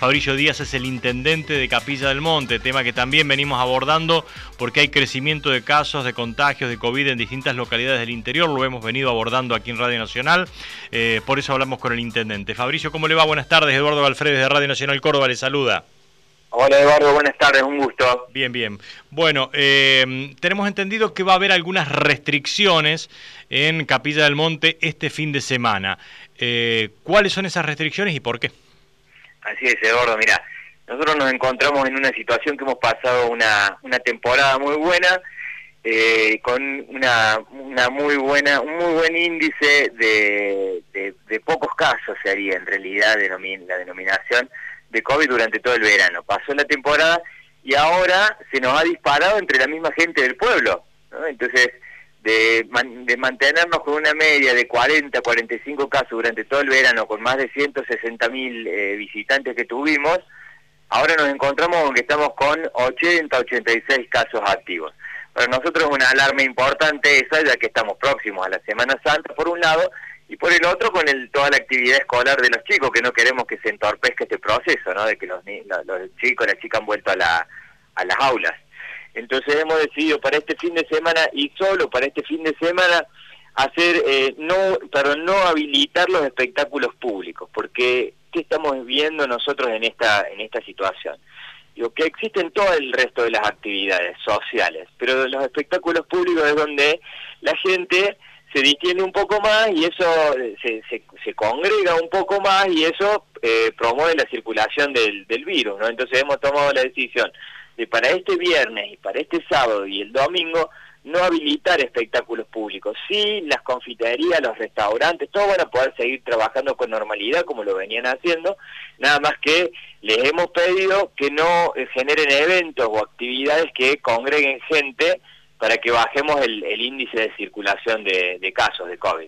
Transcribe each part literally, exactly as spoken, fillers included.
Fabricio Díaz es el intendente de Capilla del Monte, tema que también venimos abordando porque hay crecimiento de casos de contagios de COVID en distintas localidades del interior, lo hemos venido abordando aquí en Radio Nacional, eh, por eso hablamos con el intendente. Fabricio, ¿cómo le va? Buenas tardes, Eduardo Alfredes de Radio Nacional Córdoba le saluda. Hola Eduardo, buenas tardes, un gusto. Bien, bien. Bueno, eh, tenemos entendido que va a haber algunas restricciones en Capilla del Monte este fin de semana. Eh, ¿Cuáles son esas restricciones y por qué? Así es, Eduardo, mira, nosotros nos encontramos en una situación que hemos pasado una, una temporada muy buena, eh, con una, una muy buena, un muy buen índice de, de, de pocos casos sería en realidad denomin, la denominación de COVID durante todo el verano. Pasó la temporada y ahora se nos ha disparado entre la misma gente del pueblo, ¿no? Entonces, de, man, de mantenernos con una media de cuarenta, cuarenta y cinco casos durante todo el verano, con más de ciento sesenta mil eh, visitantes que tuvimos, ahora nos encontramos con que estamos con ochenta, ochenta y seis casos activos. Para nosotros es una alarma importante esa, ya que estamos próximos a la Semana Santa, por un lado, y por el otro con el, toda la actividad escolar de los chicos, que no queremos que se entorpezca este proceso, ¿no? De que los, los, los chicos, las chicas han vuelto a, la, a las aulas. Entonces hemos decidido para este fin de semana, y solo para este fin de semana, hacer eh, no, pero no habilitar los espectáculos públicos, porque ¿qué estamos viendo nosotros en esta, en esta situación? Digo, que existen todo el resto de las actividades sociales, pero los espectáculos públicos es donde la gente se distiende un poco más y eso se, se, se congrega un poco más y eso eh, promueve la circulación del, del virus, ¿no? Entonces hemos tomado la decisión de para este viernes y para este sábado y el domingo no habilitar espectáculos públicos. Sí, las confiterías, los restaurantes, todos van a poder seguir trabajando con normalidad como lo venían haciendo, nada más que les hemos pedido que no eh, generen eventos o actividades que congreguen gente para que bajemos el, el índice de circulación de, de casos de COVID.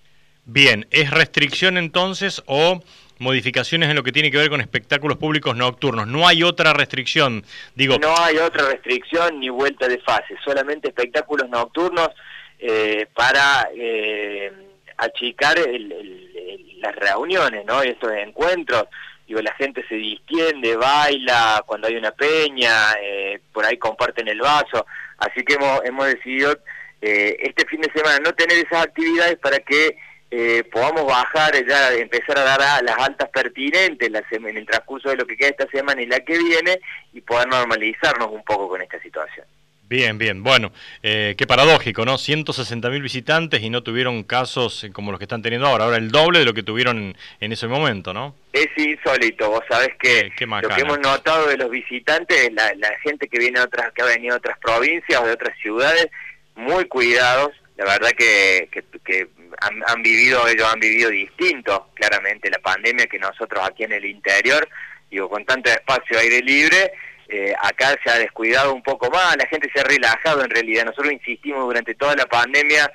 Bien, ¿es restricción entonces o modificaciones en lo que tiene que ver con espectáculos públicos nocturnos? No hay otra restricción, digo... No hay otra restricción ni vuelta de fase, solamente espectáculos nocturnos eh, para eh, achicar el, el, el, las reuniones, ¿no? Estos encuentros. Digo, la gente se distiende, baila cuando hay una peña, eh, por ahí comparten el vaso, así que hemos, hemos decidido eh, este fin de semana no tener esas actividades para que eh, podamos bajar, ya empezar a dar a las altas pertinentes la en el transcurso de lo que queda esta semana y la que viene, y poder normalizarnos un poco con esta situación. Bien, bien. Bueno, eh, qué paradójico, ¿no? ciento sesenta mil visitantes y no tuvieron casos como los que están teniendo ahora. Ahora el doble de lo que tuvieron en, en ese momento, ¿no? Es insólito. Vos sabés que eh, lo que hemos notado de los visitantes, la, la gente que viene de otras, que ha venido de otras provincias o de otras ciudades, muy cuidados. La verdad que, que, que han, han vivido, ellos han vivido distinto, claramente, la pandemia que nosotros aquí en el interior, digo, con tanto espacio aire libre. Eh, acá se ha descuidado un poco más, la gente se ha relajado en realidad. Nosotros insistimos durante toda la pandemia,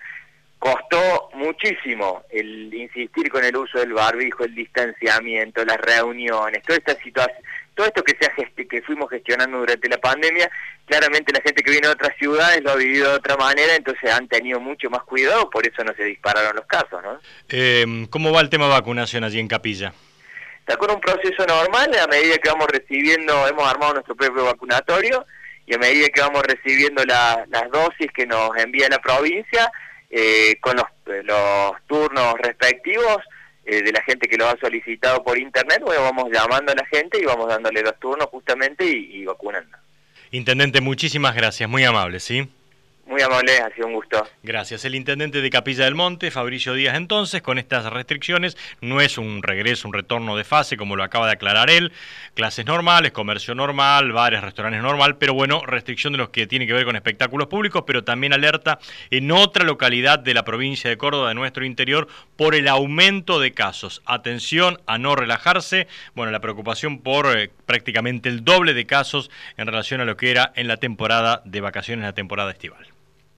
costó muchísimo el insistir con el uso del barbijo, el distanciamiento, las reuniones, toda esta situación, todo esto que, se ha gest que fuimos gestionando durante la pandemia. Claramente la gente que viene de otras ciudades lo ha vivido de otra manera, entonces han tenido mucho más cuidado, por eso no se dispararon los casos, ¿no? Eh, ¿Cómo va el tema vacunación allí en Capilla? Está con un proceso normal, a medida que vamos recibiendo, hemos armado nuestro propio vacunatorio, y a medida que vamos recibiendo la, las dosis que nos envía la provincia, eh, con los, los turnos respectivos eh, de la gente que lo ha solicitado por internet, bueno, vamos llamando a la gente y vamos dándole los turnos justamente y, y vacunando. Intendente, muchísimas gracias, muy amable, ¿sí? Muy amable, ha sido un gusto. Gracias. El intendente de Capilla del Monte, Fabricio Díaz, entonces, con estas restricciones, no es un regreso, un retorno de fase, como lo acaba de aclarar él. Clases normales, comercio normal, bares, restaurantes normal, pero bueno, restricción de los que tiene que ver con espectáculos públicos, pero también alerta en otra localidad de la provincia de Córdoba, de nuestro interior, por el aumento de casos. Atención a no relajarse. Bueno, la preocupación por eh, prácticamente el doble de casos en relación a lo que era en la temporada de vacaciones, la temporada estival.